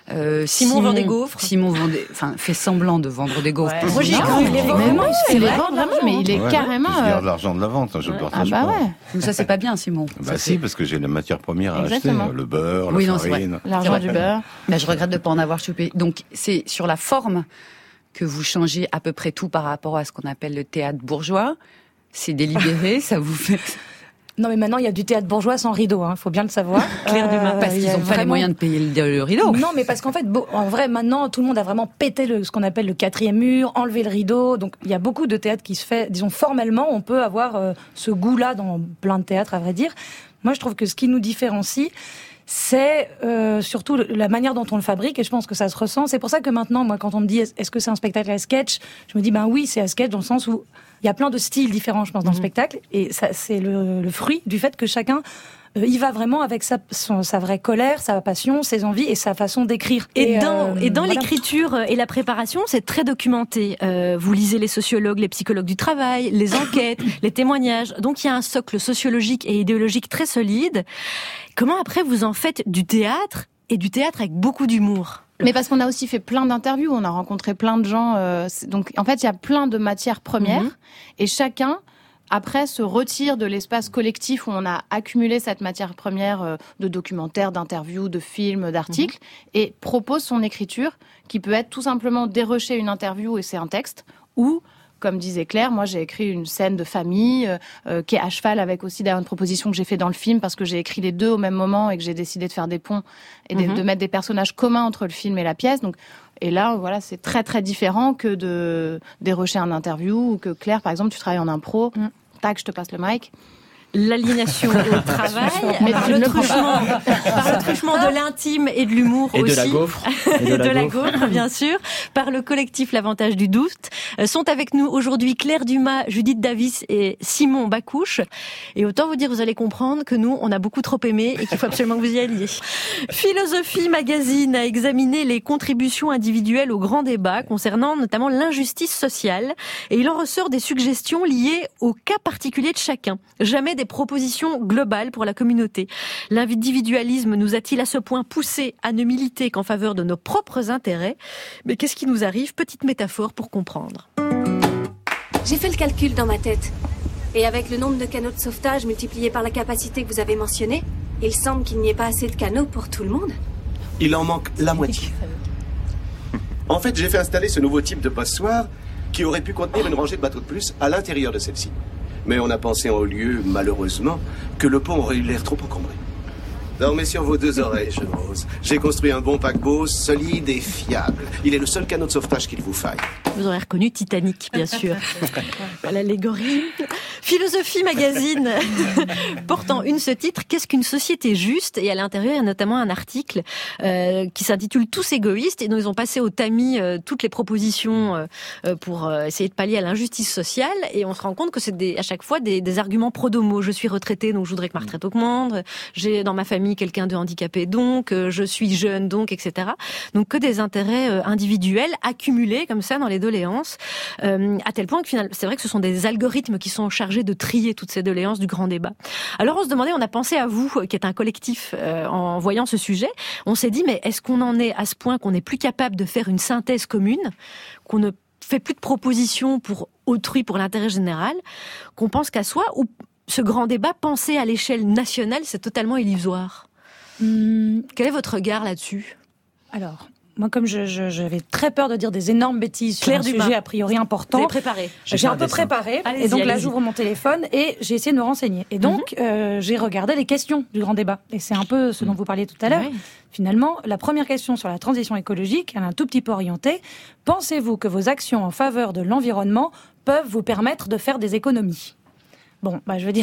Simon vend des gaufres. Simon fait semblant de vendre des gaufres. Ouais. Moi j'ai cru, il les vend vraiment, mais il est carrément. Je garde l'argent de la vente, je ne partage pas. Ouais. Donc ça c'est pas bien, Simon. Bah si, parce que j'ai la matière première à acheter, le beurre, la farine. L'argent du beurre. Bah, je regrette de pas en avoir chopé. Donc c'est sur la forme que vous changez à peu près tout par rapport à ce qu'on appelle le théâtre bourgeois. C'est délibéré, ça vous fait... Non, mais maintenant, il y a du théâtre bourgeois sans rideau, hein, faut bien le savoir. Claire Dumas. Parce qu'ils n'ont pas les moyens de payer le rideau. Non, mais parce qu'en fait, en vrai, maintenant, tout le monde a vraiment pété ce qu'on appelle le 4e mur, enlevé le rideau. Donc, il y a beaucoup de théâtre qui se fait, disons, formellement, on peut avoir ce goût-là dans plein de théâtres, à vrai dire. Moi, je trouve que ce qui nous différencie, c'est surtout la manière dont on le fabrique, et je pense que ça se ressent. C'est pour ça que maintenant, moi, quand on me dit est-ce que c'est un spectacle à sketch, je me dis ben oui, c'est à sketch dans le sens où il y a plein de styles différents, je pense, dans le spectacle, et ça, c'est le fruit du fait que chacun y va vraiment avec sa vraie colère, sa passion, ses envies et sa façon d'écrire. Et dans l'écriture et la préparation, c'est très documenté. Vous lisez les sociologues, les psychologues du travail, les enquêtes, les témoignages. Donc il y a un socle sociologique et idéologique très solide. Comment après vous en faites du théâtre, et du théâtre avec beaucoup d'humour? Mais parce qu'on a aussi fait plein d'interviews, on a rencontré plein de gens. Donc en fait, il y a plein de matières premières et chacun après se retire de l'espace collectif où on a accumulé cette matière première de documentaires, d'interviews, de films, d'articles et propose son écriture qui peut être tout simplement dérocher une interview et c'est un texte, ou comme disait Claire, moi j'ai écrit une scène de famille qui est à cheval avec aussi d'ailleurs une proposition que j'ai fait dans le film parce que j'ai écrit les deux au même moment et que j'ai décidé de faire des ponts et de mettre des personnages communs entre le film et la pièce. Donc, et là, voilà, c'est très très différent que de dérocher un interview ou que Claire, par exemple, tu travailles en impro, tac, je te passe le mic. L'aliénation au travail, mais par le truchement de l'intime et de l'humour et aussi. De la gaufre. Et de la gaufre, bien sûr. Par le collectif L'Avantage du doute. Sont avec nous aujourd'hui Claire Dumas, Judith Davis et Simon Bacouche. Et autant vous dire, vous allez comprendre que nous, on a beaucoup trop aimé et qu'il faut absolument que vous y alliez. Philosophie Magazine a examiné les contributions individuelles au grand débat concernant notamment l'injustice sociale. Et il en ressort des suggestions liées au cas particulier de chacun. Jamais des propositions globales pour la communauté. L'individualisme nous a-t-il à ce point poussé à ne militer qu'en faveur de nos propres intérêts? Mais qu'est-ce qui nous arrive? Petite métaphore pour comprendre. J'ai fait le calcul dans ma tête. Et avec le nombre de canaux de sauvetage multiplié par la capacité que vous avez mentionnée, il semble qu'il n'y ait pas assez de canaux pour tout le monde. Il en manque la moitié. En fait, j'ai fait installer ce nouveau type de passoire qui aurait pu contenir une rangée de bateaux de plus à l'intérieur de celle-ci. Mais on a pensé en haut lieu, malheureusement, que le pont aurait eu l'air trop encombré. Dormez sur vos deux oreilles, jeune Rose. J'ai construit un bon paquebot, solide et fiable. Il est le seul canot de sauvetage qu'il vous faille. Vous aurez reconnu Titanic, bien sûr. L'allégorie. Philosophie Magazine, portant ce titre, qu'est-ce qu'une société juste? Et à l'intérieur, il y a notamment un article qui s'intitule Tous égoïstes. Et nous, ils ont passé au tamis toutes les propositions pour essayer de pallier à l'injustice sociale. Et on se rend compte que c'est à chaque fois des arguments pro-domo. Je suis retraité, donc je voudrais que ma retraite augmente. J'ai dans ma famille quelqu'un de handicapé, donc je suis jeune, donc, etc. Donc que des intérêts individuels accumulés comme ça dans les doléances, à tel point que finalement, c'est vrai que ce sont des algorithmes qui sont chargés de trier toutes ces doléances du grand débat. Alors on se demandait, on a pensé à vous, qui êtes un collectif, en voyant ce sujet, on s'est dit, mais est-ce qu'on en est à ce point qu'on n'est plus capable de faire une synthèse commune, qu'on ne fait plus de propositions pour autrui, pour l'intérêt général, qu'on pense qu'à soi, ou ce grand débat, pensé à l'échelle nationale, c'est totalement illusoire. Quel est votre regard là-dessus? Alors, moi, comme j'avais très peur de dire des énormes bêtises sur un sujet a priori important. Vous avez préparé? J'ai un peu préparé. Et donc là, j'ouvre mon téléphone et j'ai essayé de me renseigner. Et donc, j'ai regardé les questions du grand débat. Et c'est un peu ce dont vous parliez tout à l'heure. Oui. Finalement, la première question sur la transition écologique, elle est un tout petit peu orientée. Pensez-vous que vos actions en faveur de l'environnement peuvent vous permettre de faire des économies? Bon, je veux dire,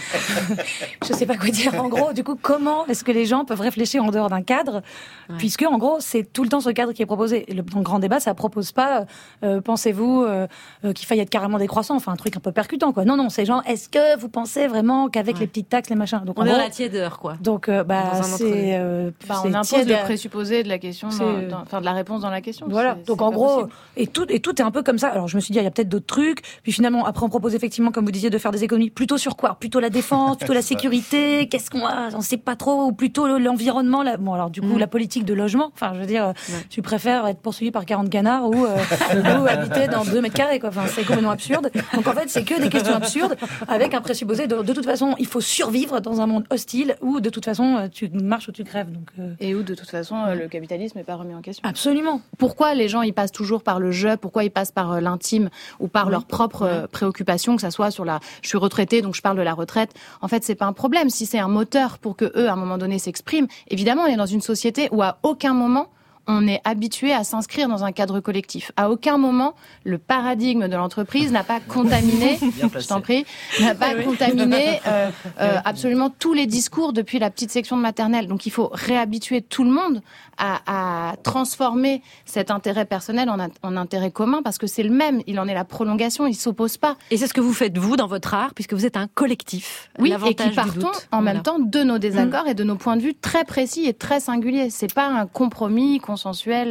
je sais pas quoi dire. En gros, du coup, comment est-ce que les gens peuvent réfléchir en dehors d'un cadre, puisque en gros, c'est tout le temps ce cadre qui est proposé. Et dans le grand débat, ça propose pas, pensez-vous qu'il faille être carrément décroissant, enfin un truc un peu percutant, quoi. Non, c'est genre, est-ce que vous pensez vraiment qu'avec les petites taxes, les machins, donc on est à la tiédeur, quoi. Donc, c'est, on impose le présupposé de la question, de la réponse dans la question. Voilà. Donc en gros, et tout est un peu comme ça. Alors je me suis dit, il y a peut-être d'autres trucs. Puis finalement, après, on propose effectivement, comme vous disiez, de faire des économies. Plutôt sur quoi? Plutôt la défense, plutôt la sécurité, qu'est-ce qu'on a? On sait pas trop, ou plutôt l'environnement. Bon, alors du coup, la politique de logement. Enfin, je veux dire, tu préfères être poursuivi par 40 canards ou habiter dans 2 mètres carrés, quoi. Enfin, c'est complètement absurde. Donc en fait, c'est que des questions absurdes avec un présupposé de toute façon, il faut survivre dans un monde hostile ou de toute façon, tu marches ou tu crèves. Donc, et où de toute façon, le capitalisme n'est pas remis en question. Absolument. Pourquoi les gens, ils passent toujours par le jeu? Pourquoi ils passent par l'intime ou par leurs propres préoccupations, que ça soit sur je suis retraité, donc je parle de la retraite. En fait, c'est pas un problème. Si c'est un moteur pour que eux, à un moment donné, s'expriment. Évidemment, on est dans une société où à aucun moment on est habitué à s'inscrire dans un cadre collectif. À aucun moment, le paradigme de l'entreprise n'a pas contaminé, je t'en prie, n'a pas contaminé absolument tous les discours depuis la petite section de maternelle. Donc il faut réhabituer tout le monde à transformer cet intérêt personnel en intérêt commun, parce que c'est le même, il en est la prolongation, il s'oppose pas. Et c'est ce que vous faites, vous, dans votre art, puisque vous êtes un collectif. Oui, et qui partons en même temps de nos désaccords et de nos points de vue très précis et très singuliers. C'est pas un compromis consensuel.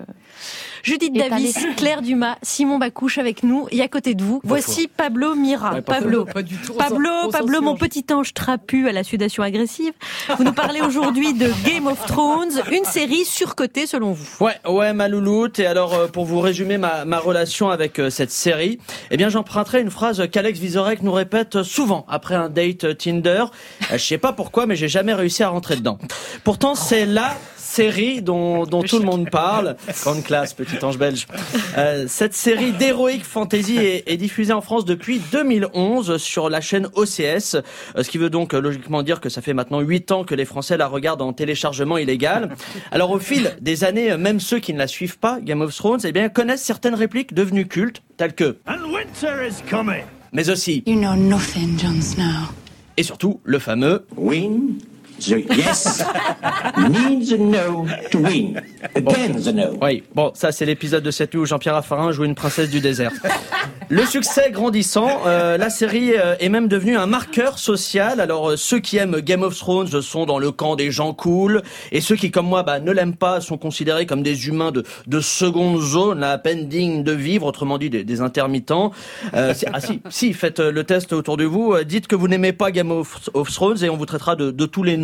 Judith Davis, Claire Dumas, Simon Bacouche avec nous et à côté de vous, voici Pablo Mira. Ouais, Pablo, pas du tout. Pablo, mon petit ange trapu à la sudation agressive. Vous nous parlez aujourd'hui de Game of Thrones, une série surcotée selon vous. Ouais, ma louloute. Et alors, pour vous résumer ma relation avec cette série, eh bien, j'emprunterai une phrase qu'Alex Vizorek nous répète souvent après un date Tinder. Je sais pas pourquoi, mais j'ai jamais réussi à rentrer dedans. Pourtant, c'est la série dont tout le monde parle. Grande classe, petit ange belge. Cette série d'heroic fantasy est diffusée en France depuis 2011 sur la chaîne OCS, ce qui veut donc logiquement dire que ça fait maintenant 8 ans que les Français la regardent en téléchargement illégal. Alors au fil des années, même ceux qui ne la suivent pas, Game of Thrones, eh bien, connaissent certaines répliques devenues cultes, telles que "And winter is coming", mais aussi "You know nothing, Jon Snow", et surtout le fameux "Win the yes needs a no to win again the no". Oui, bon, ça c'est l'épisode de cette nuit où Jean-Pierre Raffarin joue une princesse du désert. Le succès grandissant, la série est même devenue un marqueur social. Alors ceux qui aiment Game of Thrones sont dans le camp des gens cool, et ceux qui comme moi ne l'aiment pas sont considérés comme des humains de seconde zone, à peine dignes de vivre, autrement dit des intermittents. Si, faites le test autour de vous, dites que vous n'aimez pas Game of Thrones et on vous traitera de tous les noms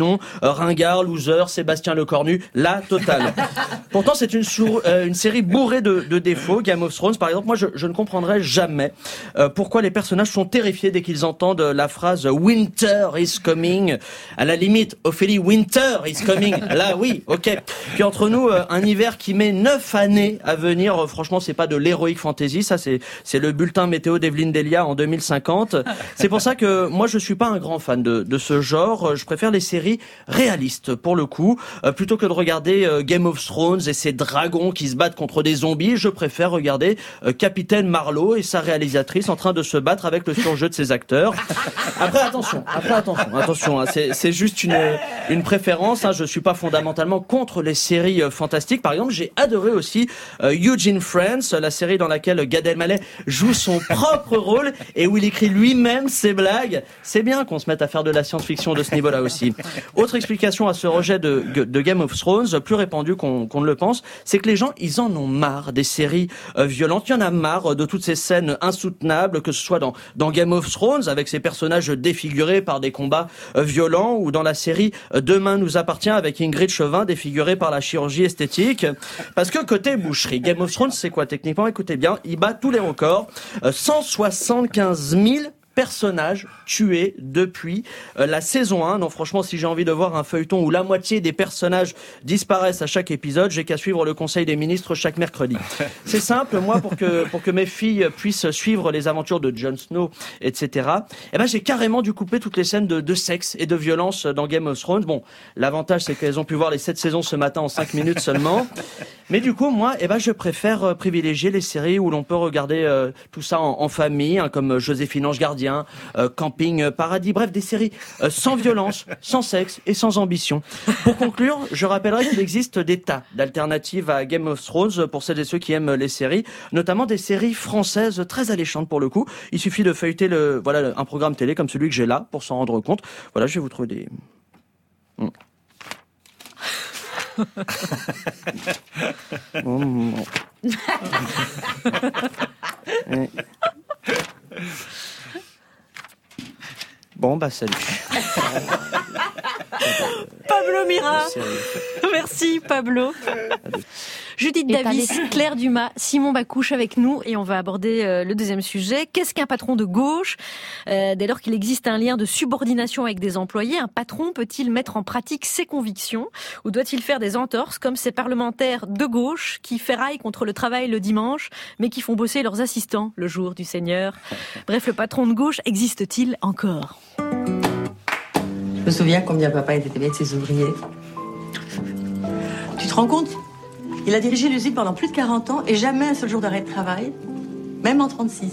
Bouffon, ringard, loser, Sébastien Lecornu, la totale. Pourtant, c'est une série bourrée de défauts. Game of Thrones, par exemple, moi, je ne comprendrai jamais pourquoi les personnages sont terrifiés dès qu'ils entendent la phrase « Winter is coming ». À la limite, Ophélie, Winter is coming. Là, oui, ok. Puis entre nous, un hiver qui met 9 années à venir, franchement, c'est pas de l'heroic fantasy, ça c'est le bulletin météo d'Evelyne Delia en 2050. C'est pour ça que moi, je suis pas un grand fan de ce genre. Je préfère les séries réalistes, pour le coup. Plutôt que de regarder Game of Thrones et ses dragons qui se battent contre des zombies, je préfère regarder Capitaine Marlowe et sa réalisatrice en train de se battre avec le surjeu de ses acteurs. Après, attention, hein, c'est juste une préférence. Hein, je suis pas fondamentalement contre les séries fantastiques. Par exemple, j'ai adoré aussi Eugene Friends, la série dans laquelle Gad Elmaleh joue son propre rôle et où il écrit lui-même ses blagues. C'est bien qu'on se mette à faire de la science-fiction de ce niveau-là aussi. Autre explication à ce rejet de Game of Thrones, plus répandu qu'on ne le pense, c'est que les gens, ils en ont marre des séries violentes. Il y en a marre de toutes ces scènes insoutenables, que ce soit dans Game of Thrones, avec ses personnages défigurés par des combats violents, ou dans la série Demain nous appartient, avec Ingrid Chauvin défigurée par la chirurgie esthétique. Parce que côté boucherie, Game of Thrones, c'est quoi techniquement? Écoutez bien, il bat tous les records. 175 000 personnages tués depuis la saison 1. Donc franchement, si j'ai envie de voir un feuilleton où la moitié des personnages disparaissent à chaque épisode, j'ai qu'à suivre le Conseil des ministres chaque mercredi. C'est simple, moi, pour que mes filles puissent suivre les aventures de Jon Snow, etc., eh ben, j'ai carrément dû couper toutes les scènes de sexe et de violence dans Game of Thrones. Bon, l'avantage, c'est qu'elles ont pu voir les 7 saisons ce matin en 5 minutes seulement. Mais du coup, moi, eh ben, je préfère privilégier les séries où l'on peut regarder tout ça en famille, hein, comme Joséphine Ange Gardien, Camping Paradis, bref, des séries sans violence, sans sexe et sans ambition. Pour conclure, je rappellerai qu'il existe des tas d'alternatives à Game of Thrones pour celles et ceux qui aiment les séries, notamment des séries françaises très alléchantes pour le coup. Il suffit de feuilleter un programme télé comme celui que j'ai là pour s'en rendre compte. Voilà, je vais vous trouver des... Bon, bah salut. Pablo Mira. Merci Pablo. Judith Davis, Claire Dumas, Simon Bacouche avec nous et on va aborder le deuxième sujet. Qu'est-ce qu'un patron de gauche ? Dès lors qu'il existe un lien de subordination avec des employés, un patron peut-il mettre en pratique ses convictions ou doit-il faire des entorses comme ces parlementaires de gauche qui ferraillent contre le travail le dimanche mais qui font bosser leurs assistants le jour du Seigneur ? Bref, le patron de gauche existe-t-il encore ? Je me souviens combien papa était aimé de ses ouvriers. Tu te rends compte ? Il a dirigé l'usine pendant plus de 40 ans et jamais un seul jour d'arrêt de travail, même en 36.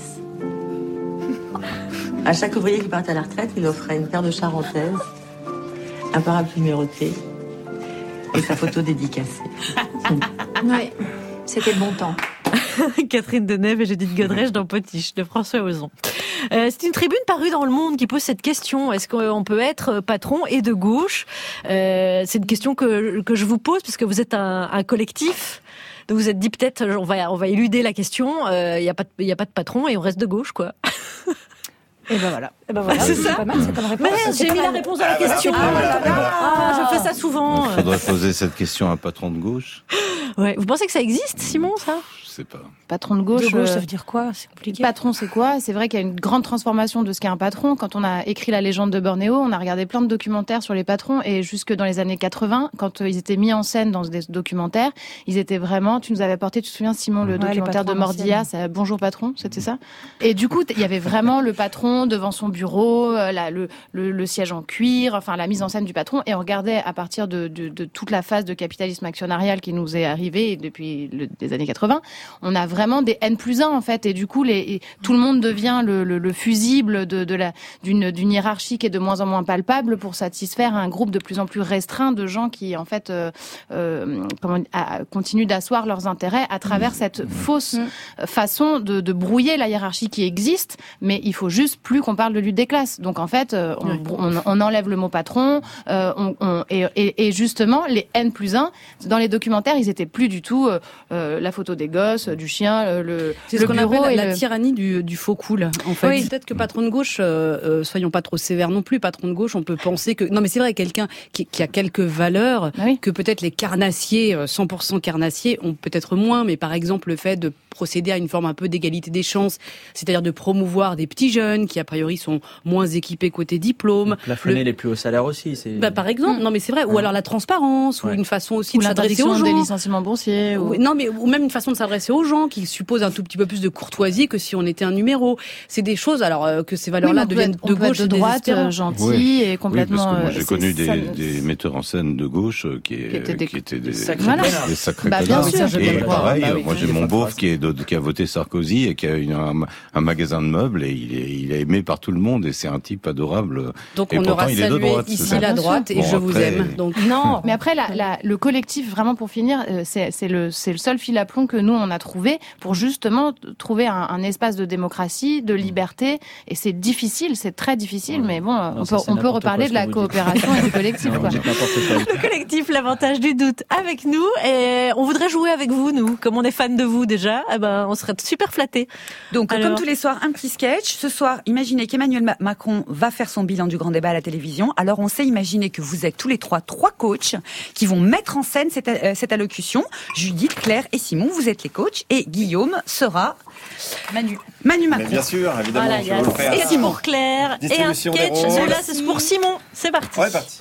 À chaque ouvrier qui partait à la retraite, il offrait une paire de charentaises, un parapluie numéroté et sa photo dédicacée. Ouais, c'était le bon temps. Catherine Deneuve et Judith Godrèche dans Potiche de François Ozon. C'est une tribune parue dans Le Monde qui pose cette question. Est-ce qu'on peut être patron et de gauche ? C'est une question que je vous pose parce que vous êtes un collectif. Donc vous êtes dit peut-être on va éluder la question. Il y a pas de patron et on reste de gauche quoi. Et ben voilà. C'est ça. Pas mal, c'est comme réponse. Mais j'ai mis la réponse à la question. Je fais ça souvent. Il faudrait poser cette question à un patron de gauche. Ouais. Vous pensez que ça existe, Simon, ça ? Je sais pas. Patron de gauche, ça veut dire quoi ? C'est compliqué. Patron, c'est quoi ? C'est vrai qu'il y a une grande transformation de ce qu'est un patron. Quand on a écrit La légende de Bornéo, on a regardé plein de documentaires sur les patrons et jusque dans les années 80, quand ils étaient mis en scène dans des documentaires, ils étaient vraiment... Tu nous avais apporté, tu te souviens, Simon, le documentaire de Mordia, c'est Bonjour patron, c'était ça ? Et du coup, il y avait vraiment le patron devant son bureau, le siège en cuir, enfin la mise en scène du patron, et on regardait à partir de toute la phase de capitalisme actionnarial qui nous est arrivée depuis les années 80, on a vraiment des N+1 en fait, et du coup tout le monde devient le fusible d'une hiérarchie qui est de moins en moins palpable pour satisfaire un groupe de plus en plus restreint de gens qui en fait continuent d'asseoir leurs intérêts à travers cette fausse façon de brouiller la hiérarchie qui existe, mais il faut juste plus qu'on parle de lutte des classes. Donc en fait, on enlève le mot patron, et justement les N+1 dans les documentaires, ils étaient plus du tout la photo des gosses, gosse, du chien, c'est ce qu'on bureau appelle et la tyrannie du faux cool. En fait, peut-être que patron de gauche, soyons pas trop sévères non plus. Patron de gauche, on peut penser que non, mais c'est vrai, quelqu'un qui a quelques valeurs que peut-être les carnassiers, 100% carnassiers, ont peut-être moins. Mais par exemple, le fait de procéder à une forme un peu d'égalité des chances, c'est-à-dire de promouvoir des petits jeunes qui a priori sont moins équipés côté diplôme. Plafonner les plus hauts salaires aussi, c'est. Par exemple, non mais c'est vrai. Ou alors la transparence, ou une façon aussi de s'adresser aux gens. Des licenciements boursiers. Ou même une façon de s'adresser aux gens qui suppose un tout petit peu plus de courtoisie que si on était un numéro. C'est des choses alors que ces valeurs-là deviennent de gauche, de droite, gentils et complètement. Parce que moi, j'ai connu des metteurs en scène de gauche qui étaient des sacrés connards. Bien sûr. Et pareil, moi j'ai mon beauf qui a voté Sarkozy et qui a un magasin de meubles et il est aimé par tout le monde et c'est un type adorable. Donc et on pourtant, aura il est de salué droite, ici la droite et je vous aime. Donc non, mais après le collectif, vraiment pour finir, c'est le seul fil à plomb que nous on a trouvé pour justement trouver un espace de démocratie, de liberté. Et c'est difficile, c'est très difficile, mais bon, on peut reparler de la coopération et du collectif. Le collectif, l'avantage du doute avec nous. Et on voudrait jouer avec vous, nous. Comme on est fan de vous déjà, on serait super flattés. Donc, comme tous les soirs, un petit sketch. Ce soir, imaginez qu'Emmanuel Macron va faire son bilan du grand débat à la télévision. Alors, on sait imaginer que vous êtes tous les trois coachs qui vont mettre en scène cette allocution. Judith, Claire et Simon, vous êtes les coachs. Et Guillaume sera Manu Macron. Mais bien sûr, évidemment. Voilà, et Simon, Claire, et un sketch. Celui-là, c'est pour Simon. C'est parti. Ouais, parti.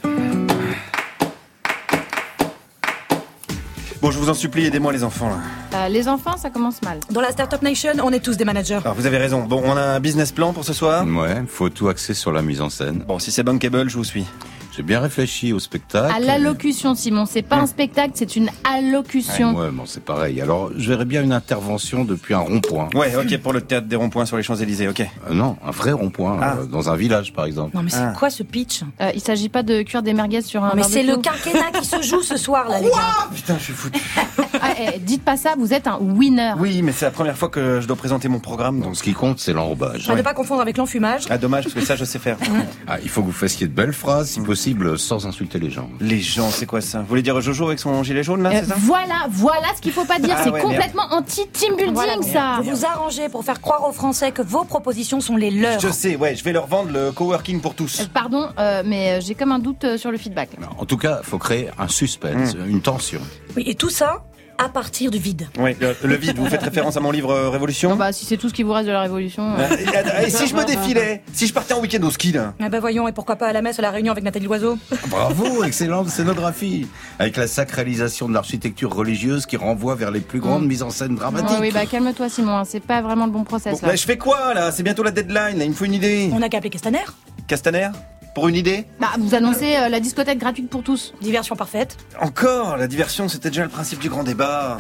Bon, je vous en supplie, aidez-moi les enfants là. Les enfants, ça commence mal. Dans la Startup Nation, on est tous des managers. Alors vous avez raison. Bon, on a un business plan pour ce soir. Ouais, faut tout axer sur la mise en scène. Bon, si c'est bankable, je vous suis. J'ai bien réfléchi au spectacle. À l'allocution, Simon. C'est pas un spectacle, c'est une allocution. Ouais, bon, c'est pareil. Alors, je verrais bien une intervention depuis un rond-point. Ouais, ok, pour le théâtre des ronds-points sur les Champs-Élysées, ok. Non, un vrai rond-point, dans un village, par exemple. Non, mais c'est quoi ce pitch? Il s'agit pas de cuire des merguez sur un Non, mais barbecue. c'est le quinquennat qui se joue ce soir, là, les gars. Putain, je suis foutu. Dites pas ça, vous êtes un winner. Oui, mais c'est la première fois que je dois présenter mon programme. Donc, ce qui compte, c'est l'enrobage. Ne pas confondre avec l'enfumage. Ah, dommage, parce que ça, je sais faire. Il faut que vous fassiez de belles phrases, si possible, sans insulter les gens. Les gens, c'est quoi ça? Vous voulez dire Jojo avec son gilet jaune, là, c'est ça? Voilà ce qu'il faut pas dire. C'est complètement anti-team building, ça. Vous vous arrangez pour faire croire aux Français que vos propositions sont les leurs. Je sais, je vais leur vendre le coworking pour tous. Pardon, mais j'ai comme un doute sur le feedback. En tout cas, faut créer un suspense, une tension. Oui, et tout ça à partir du vide. Oui, le vide, vous faites référence à mon livre Révolution? Si c'est tout ce qui vous reste de la Révolution... Et si je me défilais? Si je partais en week-end au ski, là? Voyons, et pourquoi pas à la messe, à la réunion avec Nathalie Loiseau? Bravo, excellente scénographie. Avec la sacralisation de l'architecture religieuse qui renvoie vers les plus grandes mises en scène dramatiques. Oui, calme-toi, Simon, c'est pas vraiment le bon process, là. Je fais quoi, là? C'est bientôt la deadline, là. Il me faut une idée. On a qu'à appeler Castaner. Castaner? Pour une idée? Vous annoncez la discothèque gratuite pour tous. Diversion parfaite. Encore? La diversion, c'était déjà le principe du grand débat.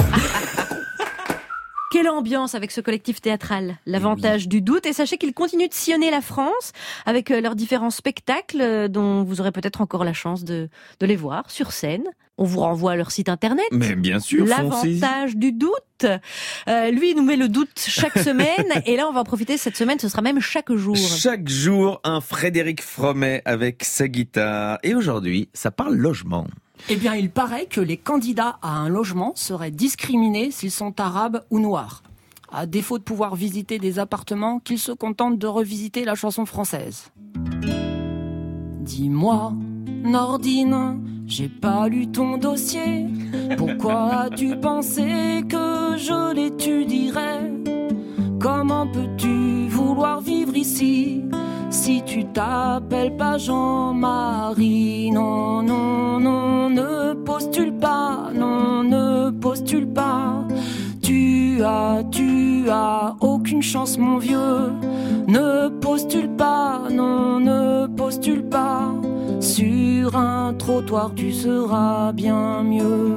Quelle ambiance avec ce collectif théâtral. L'avantage du doute. Et sachez qu'ils continuent de sillonner la France avec leurs différents spectacles dont vous aurez peut-être encore la chance de les voir sur scène. On vous renvoie à leur site internet. Mais bien sûr, L'avantage du doute. Lui, il nous met le doute chaque semaine. Et là, on va en profiter cette semaine. Ce sera même chaque jour. Chaque jour, un Frédéric Fromet avec sa guitare. Et aujourd'hui, ça parle logement. Eh bien, il paraît que les candidats à un logement seraient discriminés s'ils sont arabes ou noirs. À défaut de pouvoir visiter des appartements, qu'ils se contentent de revisiter la chanson française. Dis-moi, Nordine, j'ai pas lu ton dossier. Pourquoi as-tu pensé que je l'étudierais? Comment peux-tu vouloir vivre ici si tu t'appelles pas Jean-Marie? Non, non, non, ne postule pas, non, ne postule pas. Tu as aucune chance, mon vieux. Ne postule pas, non, ne postule pas. Sur un trottoir, tu seras bien mieux.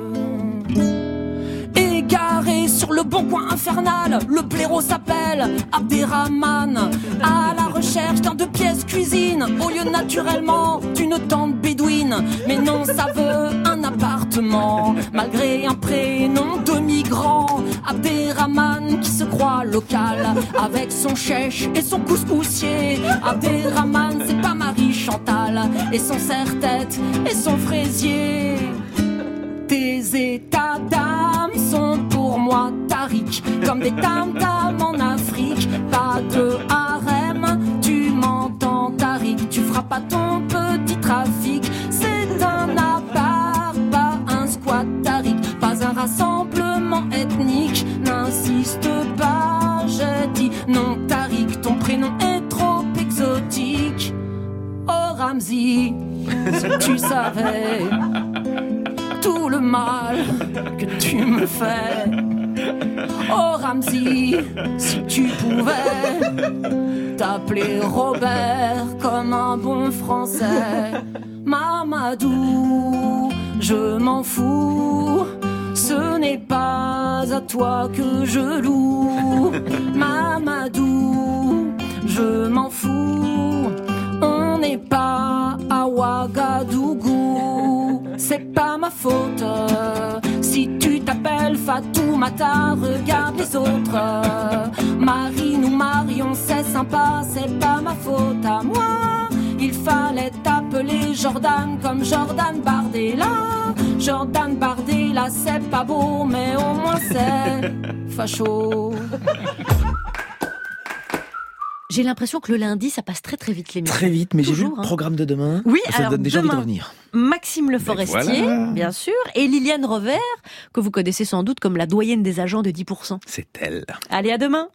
Égaré sur le bon coin infernal, le blaireau s'appelle Abderrahman. À la recherche d'un 2 pièces cuisine, au lieu naturellement d'une tente bédouine. Mais non, ça veut un appartement, malgré un prénom de migrant. Abderrahman qui se croit local, avec son chèche et son couscoussier. Abderrahman, c'est pas Marie Chantal, et son serre-tête et son fraisier. Tes états d'âme sont pour moi appelle-moi Tariq, comme des tam-tams en Afrique. Pas de harem, tu m'entends Tariq, tu feras pas ton petit trafic. C'est un appart, pas un squat Tariq, pas un rassemblement ethnique. N'insiste pas, j'ai dit non Tariq, ton prénom est trop exotique. Oh Ramzi, si tu savais tout le mal que tu me fais. Oh Ramzi, si tu pouvais t'appeler Robert comme un bon français. Mamadou, je m'en fous, ce n'est pas à toi que je loue. Mamadou, je m'en fous, on n'est pas à Ouagadougou. C'est pas ma faute si tu t'appelles Fatoumata, regarde les autres. Marine ou Marion, c'est sympa, c'est pas ma faute à moi. Il fallait t'appeler Jordan comme Jordan Bardella. Jordan Bardella, c'est pas beau, mais au moins c'est facho. J'ai l'impression que le lundi, ça passe très très vite l'émission. Très vite, mais j'ai vu Toujours, le programme de demain. Oui, ça alors donne déjà envie de demain, revenir. Maxime Le Forestier, voilà. bien sûr, et Liliane Rover, que vous connaissez sans doute comme la doyenne des agents de 10%. C'est elle. Allez, à demain.